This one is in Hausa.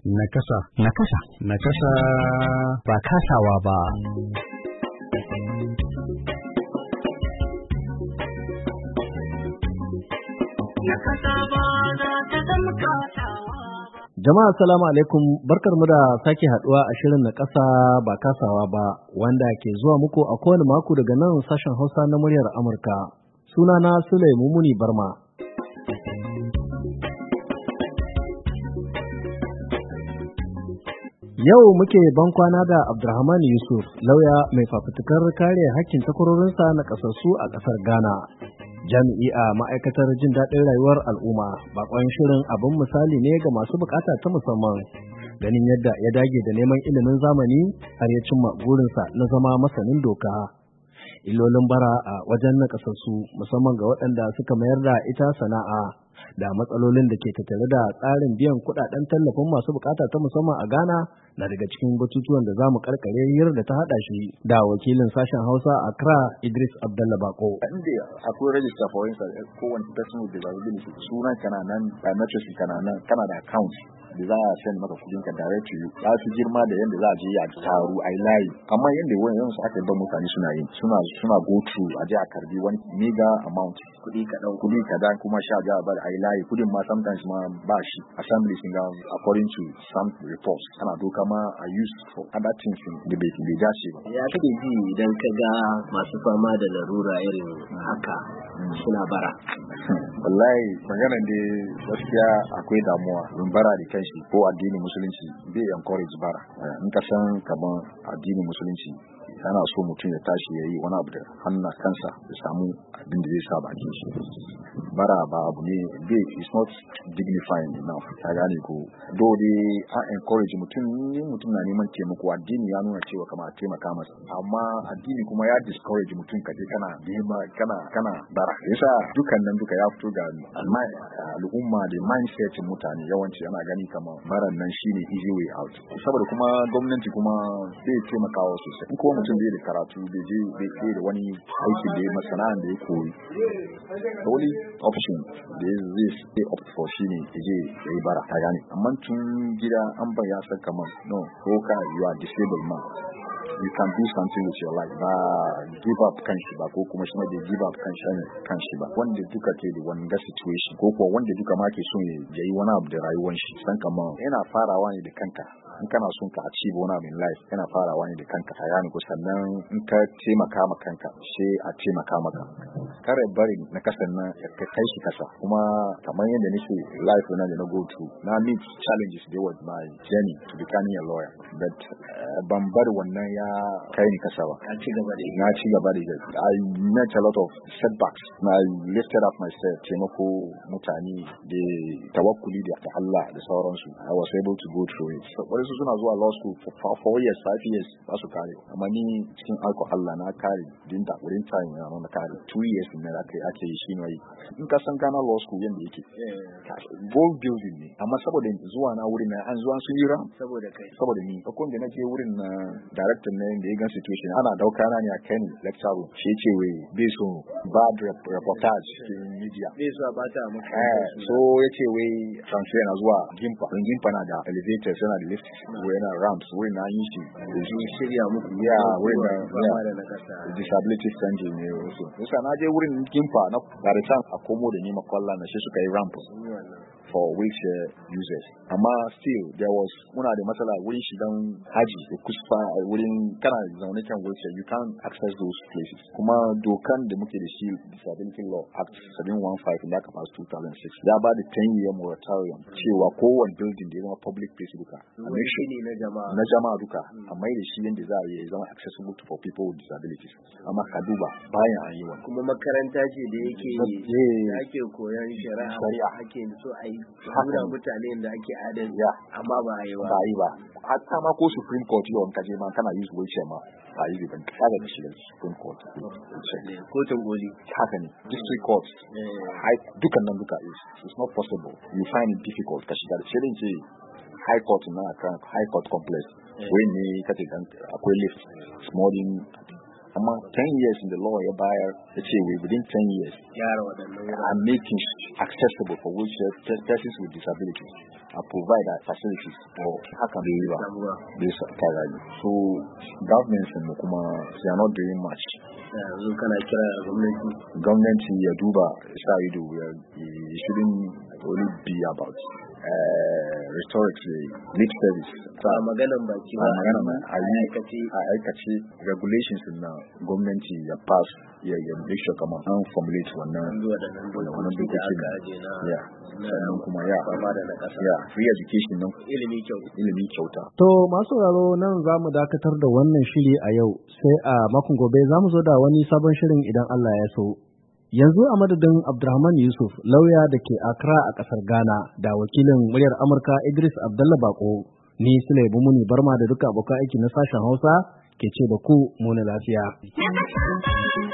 Nakasa. Nakasa. Nakasa. Ba kasawa ba. Jama'a assalamu alaikum, barkarmu da sake haduwa a shirin na ƙasa ba kasawa ba wanda ke zuwa muku a kowane mako daga nan sashen Hausa na muryar Amurka. Sunana Sule Mumuni Barma. Yau muke ban kwana da Abdulrahman Yusuf, lauya mai fafutukar kare hakkin takwarorinsa na ƙasassu a ƙasar Ghana. Jami'i a ma'aikatar jin daɗin rayuwar al'umma, bakon shirin abin misali ne ga masu bukata ta musamman, ganin yadda ya dage da neman ilimin zamani har ya cimma burinsa na zama masanin doka. Illolin bara a wajen nakasassu musamman ga waɗanda suka mayar da ita sana'a da matsalolin da ke tattare da tsarin biyan kuɗaɗen tallafin masu bukata ta musamman a Ghana na daga cikin batutuwan da za mu karkare hirar da ta haɗa shi da wakilin sashen Hausa a Accra Idris Abdullah Bako. Inda akwai register for instance kowane person with disability sunan kana nan biometrics kana nan kana da account da za a send maka kudin ka direct to you ya fi girma da yadda za a je a taru a layi amma yadda wani yanzu aka ba mutane suna yi suna go through a je a karbi wani mega amount kudi kadan kuma sha ja ba a layi kudin ma sometimes ma ba shi assembly sun ga according to some reports ana doka ma a use for other things da bai dace ba. Ya kake ji idan ka ga masu fama da larura irin haka suna bara? Wallahi maganar da gaskiya akwai damuwa in bara da kanshi ko addinin musulunci bai encourage bara. In ka san kamar addinin musulunci yana so mutum ya tashi ya yi wani abu da hannun kansa ya samu abin da zai sa bakin shi. Bara ba abu ne bai is not dignifying enough ka gane ko dole a encourage mutum na neman taimako addini ya nuna cewa kamar a taimaka masa amma addini kuma ya discourage mutum kaje kana bara yasa duka ya fito ga al'umma da mindset mutane yawanci ana gani kamar baran nan shine easy way out saboda kuma gwamnati kuma zai taimakawa sosai ko mutum bai da karatu bai da wani aiki da ya masana'an da ya koyi the only option da zai opt for shine yaje yayi bara a gane amma tun gida an ba ya san kamar no ko ka you are disabled man you can do something with your life ba give up kanshi ba ko kuma shi ne give up kanshi ba wanda duka ke da wani situation ko kuwa wanda duka ma ke son ya yi wani abu da rayuwar shi san kamar yana farawa ne da kanka in kana son ka achieve wani abu in life yana farawa ne da kanka a yani ko sannan in ka taimaka ma kanka sai a taimaka maka kare bari na kasan nan ka kai shi kasa kuma kamar yadda nake life na da na go through na meet challenges there was my journey to becoming a lawyer but ban bar wannan ya kai ni kasa ba na ci gaba da I met a lot of setbacks na lifted up myself taimako mutane da tawakkuli da Allah da sauransu I was able to go through it so wasu suna zuwa law school for 4 years 5 years ba su kare amma ni cikin alcohol na kare din da wurin time na kare 2 years ne da ake yi shi ne in ka san Ghana law school yanda yake gold building ne amma saboda zuwa na wurin an zuwa sun yi ram saboda ni ko da nake wurin na director ne da ya gan situation ana dauka na ne a Ken lecture room shi ce wai bai so bad reportage in media bai so ba ta muka so yace wai transfer na zuwa Gimpa na da elevator yana da lift wai na ramps wai na yi shi shirya muku wai na disability center ne so na je wurin Gimpa na da chance a komo da ni makwalla na shi suka yi ramp for wheelchair users amma still there was muna da matsala wurin shigan haji da kusfa wurin kana zaune kan wheelchair you can't access those places kuma dokan da muke da shi Disability Law Act 715 da aka pass 2006 ya ba da 10-year moratorium cewa kowane building da ya zama public place duka na jama'a duka a mai da shi yadda za a yi zama accessible for people with disabilities amma ka duba bayan an yi wani kuma makaranta ce da ake koyon shari'a ake so a yi nuna mutane da ake adalci amma ba a yi ba hatta ma ko Supreme Court yau kaje ma kana use wheelchair ma ba yi ban kaga da shi Supreme Court kotun koli haka ne district court dukan nan duka it's not possible you find it difficult ka shiga shirin ce high court na kan high court complex wai ne kace dan akwai lift small amma 10 years in the law ya bayar ya ce within 10 years gyara waɗannan I'm making accessible for wheelchair persons with disabilities a provide facilities for haka bai yi ba bai kara yi. So governments mu kuma they are not doing much. Yanzu kana kira gwamnati ya duba sa ido, it shouldn't only be about rhetoric, lip service. Maganan baki ba, a aikace regulations na gwamnati ya pass ya make sure kamar an formulate wannan dokokin sannan kuma free education nan ilimi kyauta. To masu sauraro nan za mu dakatar da wannan shiri a yau, sai a makon gobe za mu zo da wani sabon shirin idan Allah ya so. Yanzu a madadin Abdurrahman Yusuf, lauya da ke Accra a ƙasar Ghana, da wakilin muryar Amurka Idris Abdalla Bako, ni Sulaibu Muni Barma da duka abokan aiki na sashen Hausa ke ce da ku muna lafiya.